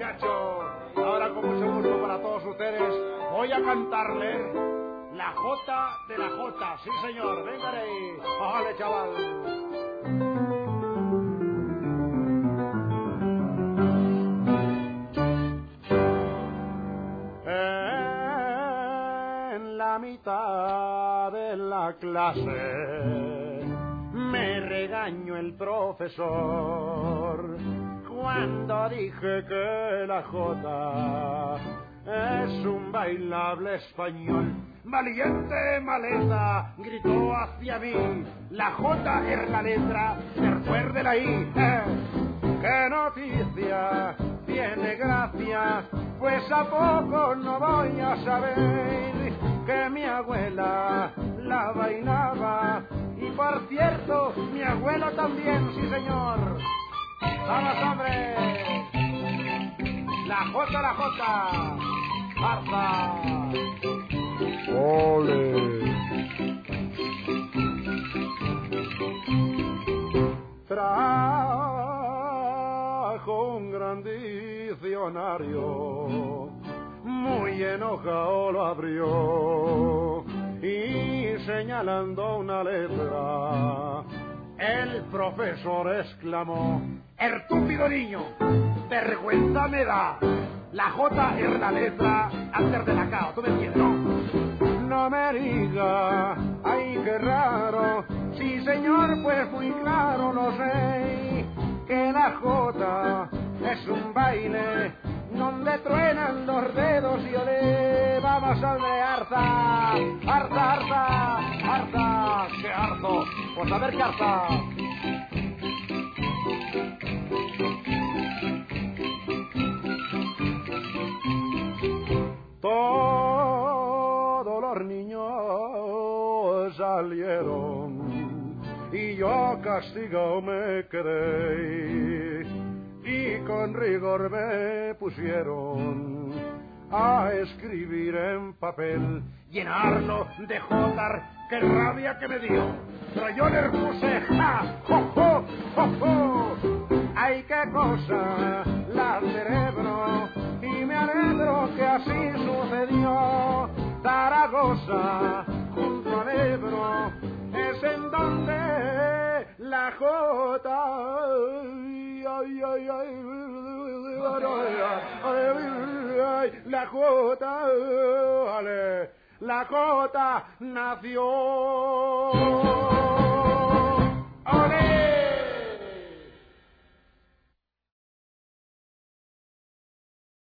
muchacho. Ahora, con mucho gusto para todos ustedes, voy a cantarle la Jota de la Jota. Sí, señor, vengan ahí. ¡Bájale, chaval! En la mitad de la clase me regañó el profesor cuando dije que la jota es un bailable español. Valiente maleza, gritó hacia mí, la jota es la letra, recuérdela ahí. ¡Qué noticia! Tiene gracia, pues a poco no voy a saber que mi abuela la bailaba. Y por cierto, mi abuelo también, sí señor. ¡Vamos, hombre! La jota, la jota. ¡Marza! ¡Ole! Trajo un gran diccionario, muy enojado lo abrió y señalando una letra, el profesor exclamó: ¡Estúpido niño! ¡Vergüenza me da! La J es la letra antes de la K, ¿tú me entiendes, no? No me diga, ay, qué raro. Sí, señor, pues muy claro lo sé, que la J es un baile donde truenan los dedos y olé. Vamos, hombre, harta, harta, harta, harta. ¿Qué harto? Pues a ver qué harta. Todos los niños salieron y yo castigado me quedé, y con rigor me pusieron a escribir en papel, llenarlo de jotas. ¡Qué rabia que me dio! Pero yo le puse ja, jo, jo, jo, jo. ¡Ay, qué cosa la cerebro! Y me alegro que así sucedió. Zaragoza, junto al Ebro, es en donde la jota, ay, ay, ay, ay, la jota, la jota nació.